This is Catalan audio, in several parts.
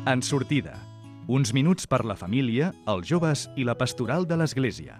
En sortida. Uns minuts per la família, els joves i la pastoral de l'Església.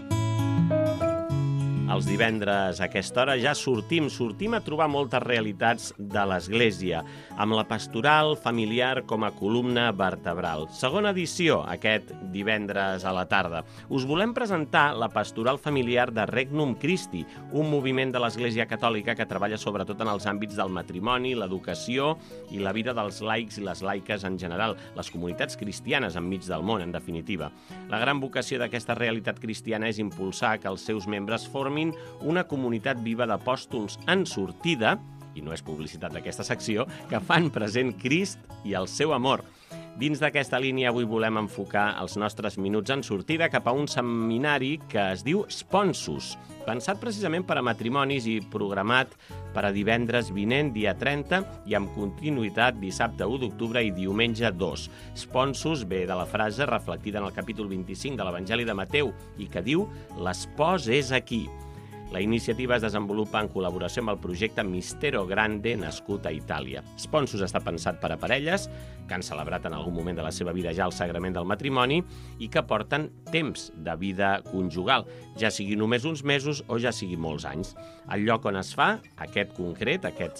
Els divendres a aquesta hora ja sortim a trobar moltes realitats de l'Església, amb la pastoral familiar com a columna vertebral. Segona edició, aquest divendres a la tarda. Us volem presentar la pastoral familiar de Regnum Christi, un moviment de l'Església Catòlica que treballa sobretot en els àmbits del matrimoni, l'educació i la vida dels laics i les laiques en general, les comunitats cristianes enmig del món, en definitiva. La gran vocació d'aquesta realitat cristiana és impulsar que els seus membres formin una comunitat viva d'apòstols en sortida, i no és publicitat d'aquesta secció, que fan present Crist i el seu amor. Dins d'aquesta línia avui volem enfocar els nostres minuts en sortida cap a un seminari que es diu Sponsus, pensat precisament per a matrimonis i programat per a divendres vinent, dia 30, i amb continuïtat dissabte 1 d'octubre i diumenge 2. Sponsus ve de la frase reflectida en el capítol 25 de l'Evangeli de Mateu i que diu «L'espòs és aquí». La iniciativa es desenvolupa en col·laboració amb el projecte Mistero Grande, nascut a Itàlia. Sponsus està pensat per a parelles que han celebrat en algun moment de la seva vida ja el sagrament del matrimoni i que porten temps de vida conjugal, ja sigui només uns mesos o ja sigui molts anys. El lloc on es fa aquest concret, aquest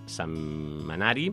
seminari,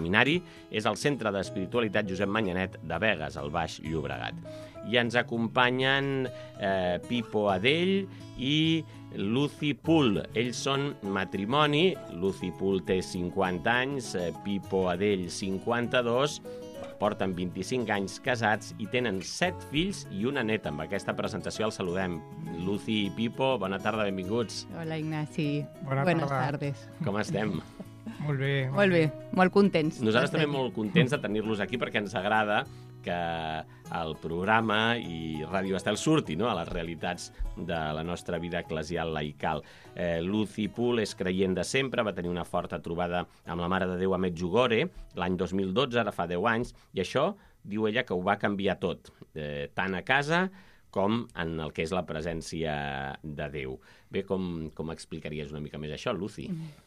és el Centre d'Espiritualitat Josep Manyanet de Begues, al Baix Llobregat. I ens acompanyen Pipo Adell i Lucy Pool. Ells són matrimoni, Lucy Pool té 50 anys, Pipo Adell 52, porten 25 anys casats i tenen 7 fills i una neta. Amb aquesta presentació els saludem. Lucy i Pipo, bona tarda, benvinguts. Hola, Ignasi. Buenas tardes. Com estem? Molt bé. Molt bé, molt contents. Nosaltres també molt contents de tenir-los aquí perquè ens agrada que el programa i Ràdio Estel surti, no?, a les realitats de la nostra vida eclesial laical. Lucy Pool és creient de sempre, va tenir una forta trobada amb la Mare de Déu a Medjugorje l'any 2012, ara fa 10 anys, i això, diu ella, que ho va canviar tot, tant a casa com en el que és la presència de Déu. Bé, com explicaries una mica més això, Lucy?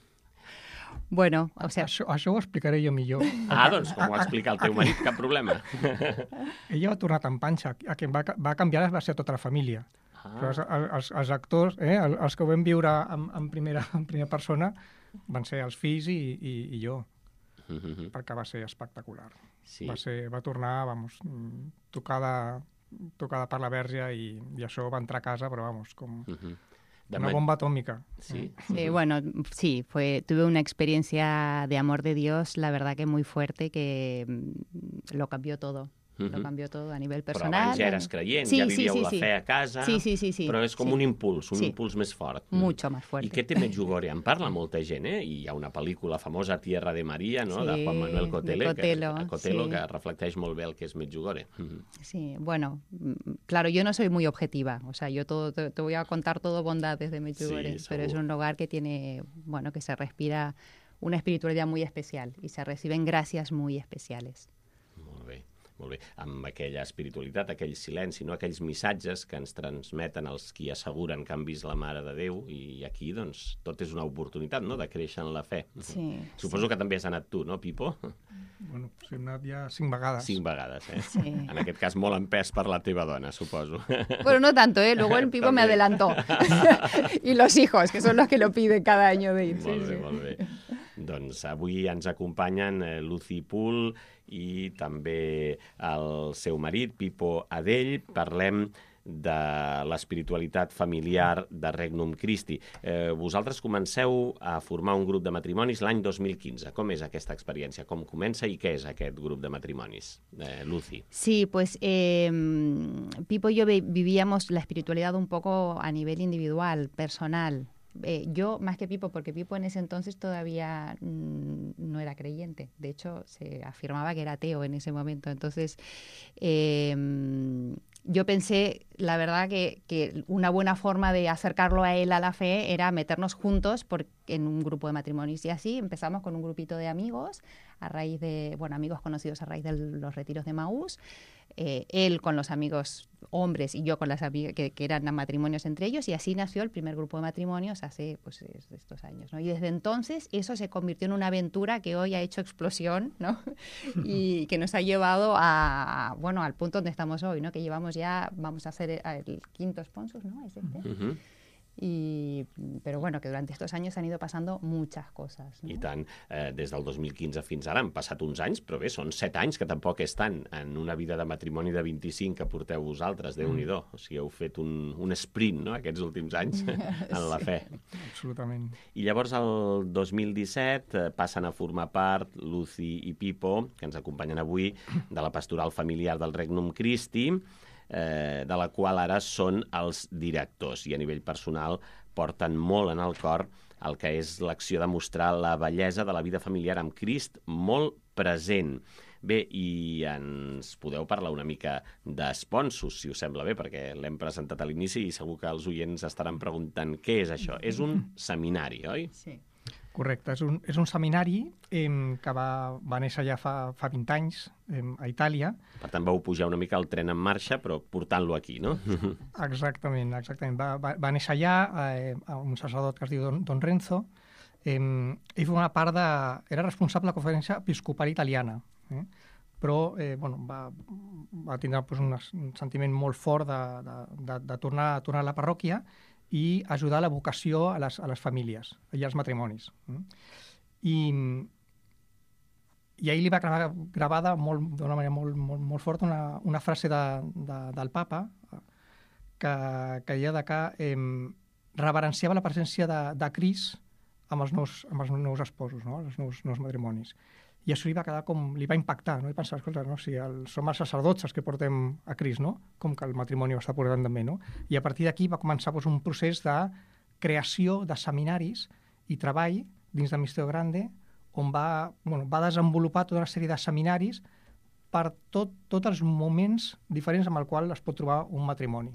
Bueno, o sea... Això ho explicaré jo millor. Doncs com ho explica el teu marit, cap problema. Ella va tornar tan panxa, a qui va canviar va ser tota la família. Però els actors, els que ho vam viure en primera persona, van ser els fills i jo, perquè va ser espectacular. Sí. Va tornar, tocada per la Verge i això va entrar a casa, però com... Una bomba atómica. Sí. Bueno, sí, tuve una experiencia de amor de Dios, la verdad que muy fuerte, que lo cambió todo. Lo cambió todo a nivell personal. Però abans ja eres creient, ja vivíeu la fe a casa, sí. Però és com un impuls més fort. Mucho más fuerte. I què té Medjugorje? En parla molta gent, I hi ha una pel·lícula famosa, Tierra de María, no?, de Juan Manuel Cotelo, que reflecteix molt bé el que és Medjugorje. Sí, bueno, claro, yo no soy muy objetiva, o sea, yo te voy a contar todo bondades de Medjugorje, pero es un lugar que tiene, bueno, que se respira una espiritualidad muy especial y se reciben gracias muy especiales. Molt bé, amb aquella espiritualitat, aquell silenci, no? Aquells missatges que ens transmeten els qui asseguren que han vist la Mare de Déu, i aquí, doncs, tot és una oportunitat, no?, de créixer en la fe. Sí. Suposo que també has anat tu, no, Pipo? Bueno, he anat ja 5 vegades. 5 vegades, Sí. En aquest cas molt empès per la teva dona, suposo. Bueno, no tanto, luego el Pipo me adelantó. Y los hijos, que son los que lo piden cada año de ir. Molt bé. Doncs avui ens acompanyen Lucy Pool i també el seu marit, Pipo Adell. Parlem de l'espiritualitat familiar de Regnum Christi. Vosaltres comenceu a formar un grup de matrimonis l'any 2015. Com és aquesta experiència? Com comença i què és aquest grup de matrimonis? Lucy. Sí, pues Pipo y yo vivíamos la espiritualidad un poco a nivel individual, personal. Yo, más que Pipo, porque Pipo en ese entonces todavía no era creyente. De hecho, se afirmaba que era ateo en ese momento. Entonces, yo pensé la verdad que una buena forma de acercarlo a él a la fe era meternos juntos en un grupo de matrimonios. Y así empezamos con un grupito de amigos, amigos conocidos a raíz de los retiros de Maús. Él con los amigos hombres y yo con las amigas que eran matrimonios entre ellos, y así nació el primer grupo de matrimonios hace estos años, ¿no? Y desde entonces eso se convirtió en una aventura que hoy ha hecho explosión, ¿no? Y que nos ha llevado al punto donde estamos hoy, ¿no? Que vamos a hacer el quinto Sponsus, ¿no? ¿Es este? Uh-huh. Però bueno, que durant aquests anys han ido passant moltes coses, no? I tant, des del 2015 fins ara han passat uns anys, però bé, són 7 anys, que tampoc és tant, en una vida de matrimoni de 25 que porteu vosaltres, Déu-n'hi-do. O sigui, heu fet un sprint, no?, aquests últims anys en la fe. Absolutament. I llavors, el 2017, passen a formar part Lucy i Pipo, que ens acompanyen avui, de la pastoral familiar del Regnum Christi, de la qual ara són els directors, i a nivell personal porten molt en el cor el que és l'acció de mostrar la bellesa de la vida familiar amb Crist molt present. Bé, i ens podeu parlar una mica d'Sponsus, si us sembla bé, perquè l'hem presentat a l'inici i segur que els oients estaran preguntant què és això. És un seminari, oi? Sí. Correcte, és un seminari que va néixer ja fa 20 anys a Itàlia. Per tant, vau pujar una mica el tren en marxa, però portant-lo aquí, no? Exactament. Va néixer allà un sacerdot que es diu Don Renzo. Ell era responsable de la Conferència Episcopal Italiana, però va tindre un sentiment molt fort de tornar a la parròquia i ajudar la vocació a les famílies i als matrimonis. I ahir li va gravada d'una manera molt forta una frase del papa que deia que reverenciava la presència de Crist amb els nous esposos, no?, els nous matrimonis. I això li va impactar, no? I pensar, escolta, no? Si som els sacerdots els que portem a Crist, no? Com que el matrimoni ho està portant també, no? I a partir d'aquí va començar un procés de creació de seminaris i treball dins de Mistero Grande, on va desenvolupar tota una sèrie de seminaris per tots els moments diferents amb el qual es pot trobar un matrimoni.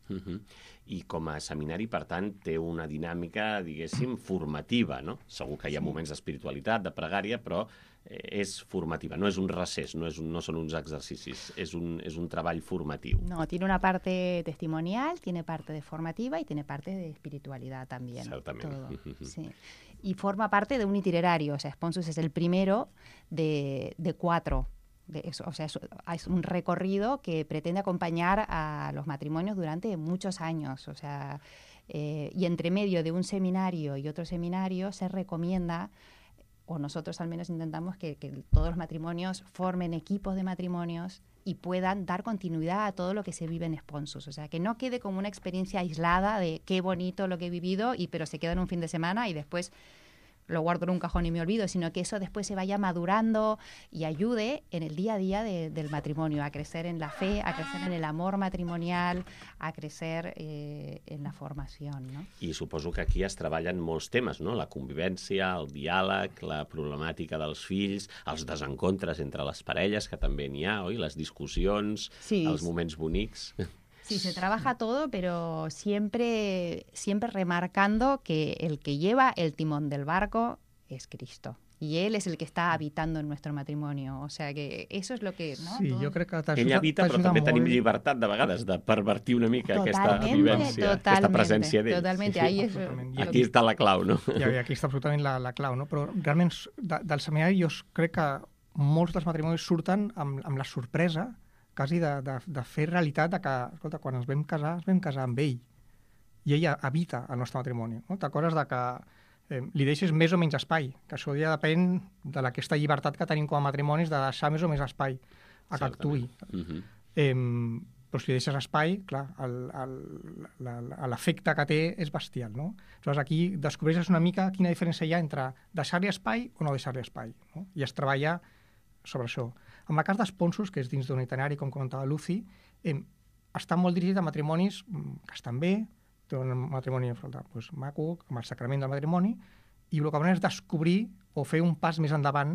I com a seminari, per tant, té una dinàmica, diguéssim, formativa, no? Segur que hi ha moments d'espiritualitat, de pregària, però és formativa, no és un recés, no són uns exercicis, és un treball formatiu. No, tiene una parte testimonial, tiene parte de formativa y tiene parte de espiritualidad también. Certament. Sí. Y forma parte de un itinerario, o sea, Sponsus es el primero de 4. O sea, es un recorrido que pretende acompañar a los matrimonios durante muchos años. O sea, y entre medio de un seminario y otro seminario se recomienda, o nosotros al menos intentamos, que todos los matrimonios formen equipos de matrimonios y puedan dar continuidad a todo lo que se vive en Sponsus. O sea, que no quede como una experiencia aislada de qué bonito lo que he vivido, pero se queda en un fin de semana y después lo guardo en un cajón y me olvido, sino que eso después se vaya madurando y ayude en el día a día del matrimonio, a crecer en la fe, a crecer en el amor matrimonial, a crecer en la formación, no? I suposo que aquí es treballen molts temes, no? La convivència, el diàleg, la problemàtica dels fills, els desencontres entre les parelles, que també n'hi ha, oi? Les discussions, sí, els moments bonics. Sí, se trabaja todo, pero siempre remarcando que el que lleva el timón del barco es Cristo. Y Él es el que está habitando en nuestro matrimonio. O sea que eso es lo que... ¿no? Sí, jo crec que ell habita, però també tenim llibertat de vegades de pervertir una mica aquesta vivència, aquesta presència d'ell. Totalment, aquí està la clau, no? I aquí està absolutament la clau, no? Però realment del seminari jo crec que molts dels matrimonis surten amb la sorpresa quasi de fer realitat que, escolta, quan ens vam casar amb ell. I ella habita el nostre matrimoni. No? T'acordes que li deixes més o menys espai, que això ja depèn de aquesta llibertat que tenim com a matrimonis de deixar més o més espai a que actuï. Però si deixes espai, clar, l'efecte que té és bestial, no? Llavors aquí descobreixes una mica quina diferència hi ha entre deixar-li espai o no deixar-li espai, no? I es treballa sobre això. En el cas d'Sponsus, que és dins d'un itinerari, com comentava Lucy, està molt dirigit a matrimonis que estan bé, té un matrimoni maco, amb el sacrament del matrimoni, i el que volen és descobrir o fer un pas més endavant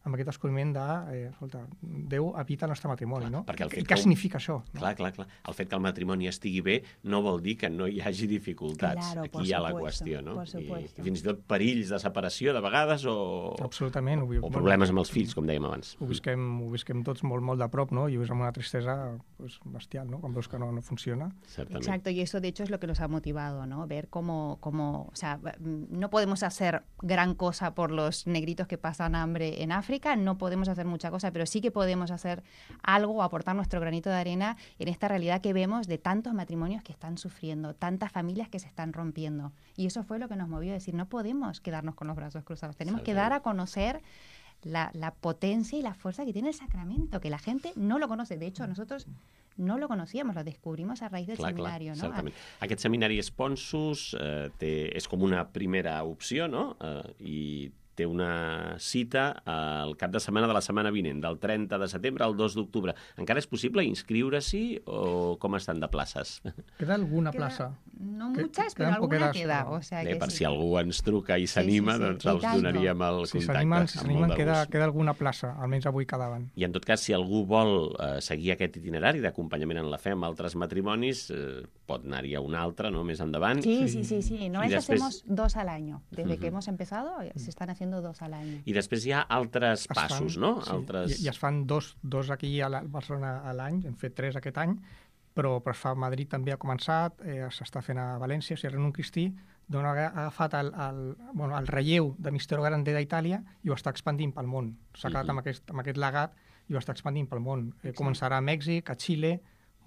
amb aquest descobriment de, escolta, Déu habita el nostre matrimoni, no? I què significa això? No? Clar. El fet que el matrimoni estigui bé no vol dir que no hi hagi dificultats. Claro, aquí hi ha la qüestió, no? I fins i tot perills de separació de vegades o problemes amb els fills, com dèiem abans. Ho visquem tots molt de prop, ¿no? Y es una tristesa pues, bestial, ¿no? Cuando ves que no funciona. Exacto, y eso de hecho es lo que nos ha motivado, ¿no? Ver cómo, o sea, no podemos hacer gran cosa por los negritos que pasan hambre en África, no podemos hacer mucha cosa, pero sí que podemos hacer algo, aportar nuestro granito de arena en esta realidad que vemos de tantos matrimonios que están sufriendo, tantas familias que se están rompiendo. Y eso fue lo que nos movió a decir, no podemos quedarnos con los brazos cruzados, tenemos que dar a conocer la potencia y la fuerza que tiene el sacramento, que la gente no lo conoce. De hecho, nosotros no lo conocíamos, lo descubrimos a raíz del seminario. ¿No? Aquest seminari Sponsus és com una primera opció, no? I té una cita al cap de setmana de la setmana vinent, del 30 de setembre al 2 d'octubre. Encara és possible inscriure-s'hi o com estan de places? Queda alguna plaça? No muchas, pero alguna queda. O sea que per si algú ens truca i s'anima, doncs els donaríem el contacte. Si s'animen, queda alguna plaça, almenys avui quedaven. I en tot cas, si algú vol seguir aquest itinerari d'acompanyament en la fe amb altres matrimonis, pot anar-hi a un altre, ¿no? Més endavant. Sí. No es que hacemos 2 al año. Desde que hemos empezado, se están haciendo 2 al año. I després hi ha altres passos, no? Sí, i es fan dos aquí a Barcelona a l'any, hem fet 3 aquest any, però es fa a Madrid també ha començat, s'està fent a València, si Regnum Christi ha agafat el relleu de Mistero Grande d'Itàlia i ho està expandint pel món. S'ha quedat amb aquest legat i ho està expandint pel món. Començarà a Mèxic, a Xile,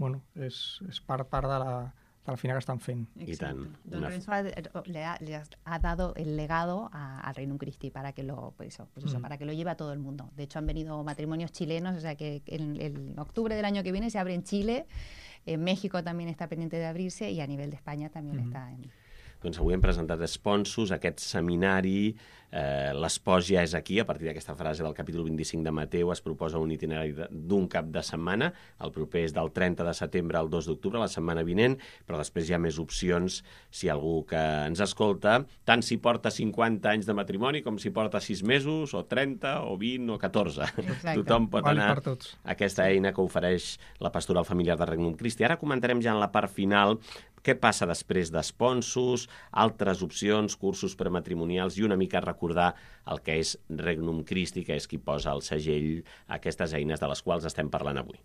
és part de la feina que estan fent. I tant. Don Lorenzo le ha dado el legado al Regnum Christi para que para que lo lleve a todo el mundo. De hecho, han venido matrimonios chilenos, o sea que en octubre del año que viene se abre en Chile, en México también está pendiente de abrirse y a nivel de España también está en... Doncs avui hem presentat Sponsus, aquest seminari, l'espòs ja és aquí, a partir d'aquesta frase del capítol 25 de Mateu es proposa un itinerari d'un cap de setmana, el proper és del 30 de setembre al 2 d'octubre, la setmana vinent, però després hi ha més opcions si algú que ens escolta, tant si porta 50 anys de matrimoni com si porta 6 mesos, o 30, o 20, o 14. Exacte. Tothom pot anar a aquesta eina que ofereix la Pastoral Familiar de Regnum Christi. Ara comentarem ja en la part final què passa després d'Sponsus, altres opcions, cursos prematrimonials i una mica recordar el que és Regnum Christi, que és qui posa el segell a aquestes eines de les quals estem parlant avui.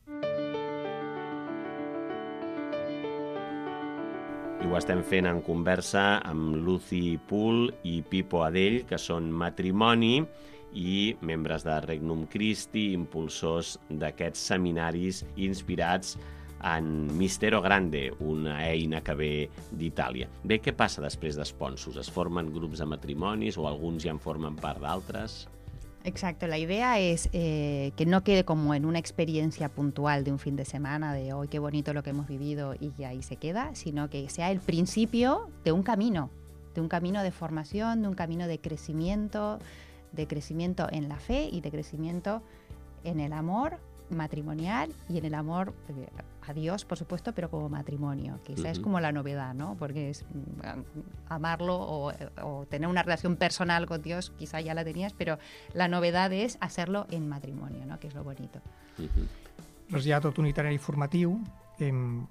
I ho estem fent en conversa amb Lucy Pool i Pipo Adell, que són matrimoni i membres de Regnum Christi, impulsors d'aquests seminaris inspirats en Mistero Grande, una eina que ve d'Itàlia. Bé, què passa després d'Sponsus? Es formen grups de matrimonis o alguns ja en formen part d'altres? Exacto, la idea es que no quede como en una experiencia puntual de un fin de semana, de hoy qué bonito lo que hemos vivido y que ahí se queda, sino que sea el principio de un camino de formación, de un camino de crecimiento en la fe y de crecimiento en el amor matrimonial y en el amor a Dios, por supuesto, pero como matrimonio, que esa es como la novedad, ¿no? Porque es amarlo o tener una relación personal con Dios, quizá ya la tenías, pero la novedad es hacerlo en matrimonio, ¿no? Que es lo bonito. Doncs hi ha tot un itinerari formatiu que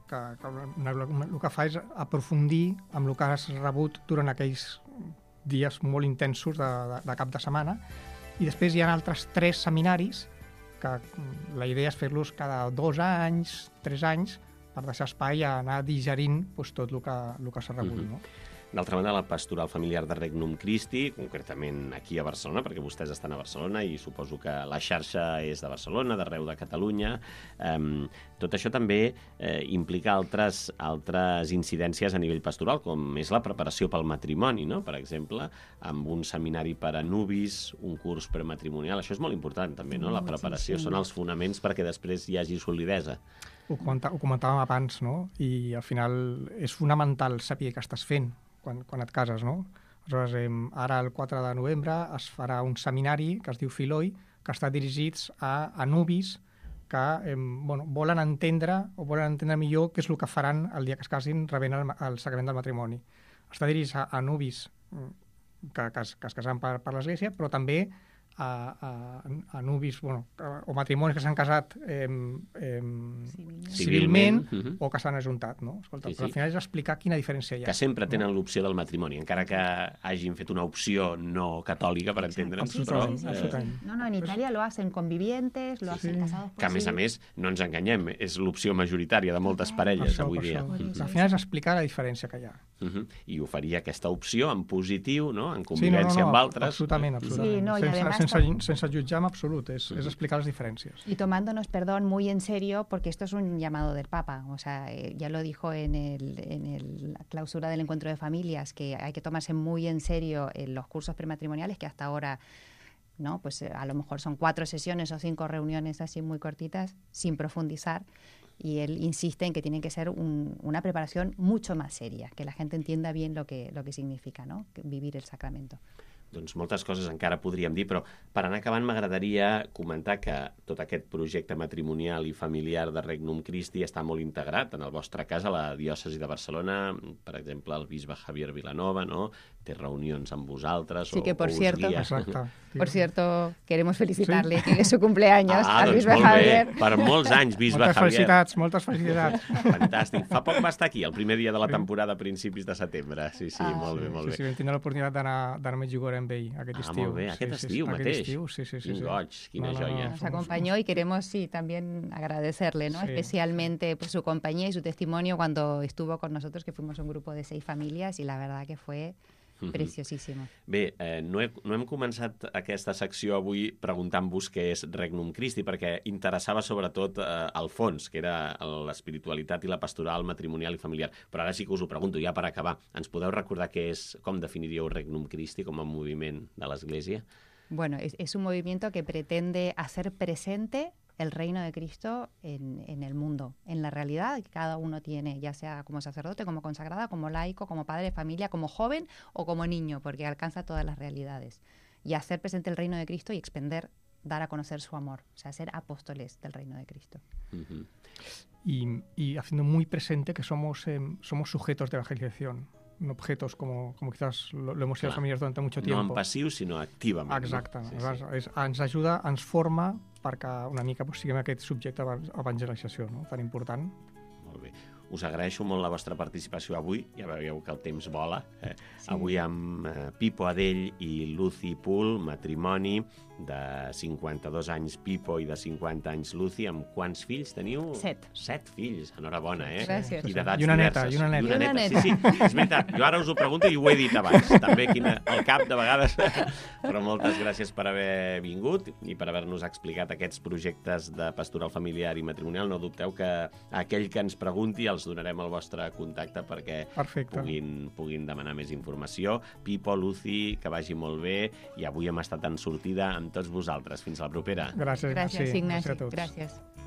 el que fa és aprofundir amb el que has rebut durant aquells dies molt intensos de cap de setmana, i després hi ha altres 3 seminaris que la idea és fer-los cada 2 anys, 3 anys, per deixar espai a anar digerint tot el que s'ha rebut. No? D'altra banda, la Pastoral Familiar de Regnum Christi, concretament aquí a Barcelona, perquè vostès estan a Barcelona i suposo que la xarxa és de Barcelona, d'arreu de Catalunya. Tot això també implica altres incidències a nivell pastoral, com és la preparació pel matrimoni, no? Per exemple, amb un seminari per a nuvis, un curs prematrimonial. Això és molt important, també, no? La preparació són els fonaments perquè després hi hagi solidesa. Ho comentàvem abans, no? I al final és fonamental saber què estàs fent quan et cases, no? Aleshores, ara el 4 de novembre es farà un seminari que es diu Filoi, que està dirigits a nuvis que volen entendre millor què és el que faran el dia que es casin rebent el sacrament del matrimoni. Està dirigit a nuvis que es casaran per l'Església, però també a nuvis, bueno, o matrimonis que s'han casat civilment o que s'han ajuntat, no? Escolta, però al final és explicar quina diferència hi ha. Que sempre tenen l'opció del matrimoni, encara que hagin fet una opció no catòlica, per entendre'ns. Absolutament. No, en Italia lo hacen convivientes, lo hacen casados por que, a més, no ens enganyem, és l'opció majoritària de moltes parelles avui dia. Al final és explicar la diferència que hi ha. I oferir aquesta opció en positiu, no? En convivència amb altres. Absolutament. Sí, no, y además sense jutjar en absolut, es explicar las diferencias. Y tomándonos, perdón, muy en serio, porque esto es un llamado del Papa. O sea, ya lo dijo en la clausura del encuentro de familias, que hay que tomarse muy en serio los cursos prematrimoniales, que hasta ahora, ¿no? Pues a lo mejor son 4 sesiones o 5 reuniones así muy cortitas, sin profundizar. Y él insiste en que tiene que ser una preparación mucho más seria, que la gente entienda bien lo que significa, ¿no? Vivir el sacramento. Doncs moltes coses encara podríem dir, però per anar acabant m'agradaria comentar que tot aquest projecte matrimonial i familiar de Regnum Christi està molt integrat en el vostre cas a la diòcesi de Barcelona, per exemple, el bisbe Javier Vilanova, no? Té reunions amb vosaltres. Sí, que por cierto, exacte. Por cierto, queremos felicitarle, que es su cumpleaños al doncs bisbe Javier. Bé. Per molts anys, bisbe Javier. Moltes felicitats. Fantàstic. Fa poc va estar aquí, el primer dia de la temporada, a principis de setembre. Sí, molt bé. Sí, vam tindre l'oportunitat d'anar a Medjugorje amb ell aquest estiu. Molt bé, aquest estiu mateix. Sí. Quin goig, quina joia. Nos acompañó y queremos, también agradecerle, ¿no? Sí. Especialmente por su compañía y su testimonio cuando estuvo con nosotros, que fuimos un grupo de 6 familias, y la verdad que fue preciosísimo. Bé, no hem començat aquesta secció avui preguntant-vos què és Regnum Christi, perquè interessava sobretot el fons, que era l'espiritualitat i la pastoral matrimonial i familiar. Però ara sí que us ho pregunto, ja per acabar. Ens podeu recordar com definiríeu Regnum Christi com a moviment de l'Església? Bueno, es un movimiento que pretende hacer presente el reino de Cristo en el mundo, en la realidad que cada uno tiene, ya sea como sacerdote, como consagrada, como laico, como padre de familia, como joven o como niño, porque alcanza todas las realidades. Y hacer presente el reino de Cristo y dar a conocer su amor, o sea, ser apóstoles del reino de Cristo. Y haciendo muy presente que somos sujetos de evangelización, no objetos como quizás lo hemos sido las familias durante mucho tiempo. No en passiu, sinó activament. Exacte. No? Sí. Ens ajuda, ens forma perquè una mica siguem aquest subjecte d'evangelització, no? Tan important. Molt bé. Us agraeixo molt la vostra participació avui. Ja veieu que el temps vola. Sí. Avui amb Pipo Adell i Lucy Pool, matrimoni de 52 anys Pipo i de 50 anys Lucy. Amb quants fills teniu? 7. 7 fills. Enhorabona, Gràcies. I d'edats I una diverses. neta. I una neta. Sí, és veritat. Jo ara us ho pregunto i ho he dit abans. També al cap de vegades. Però moltes gràcies per haver vingut i per haver-nos explicat aquests projectes de pastoral familiar i matrimonial. No dubteu que aquell que ens pregunti els donarem el vostre contacte perquè puguin demanar més informació. Pipo, Lucy, que vagi molt bé i avui hem estat en sortida amb tots vosaltres. Fins a la propera. Gràcies Ignasi. a tots. Gràcies.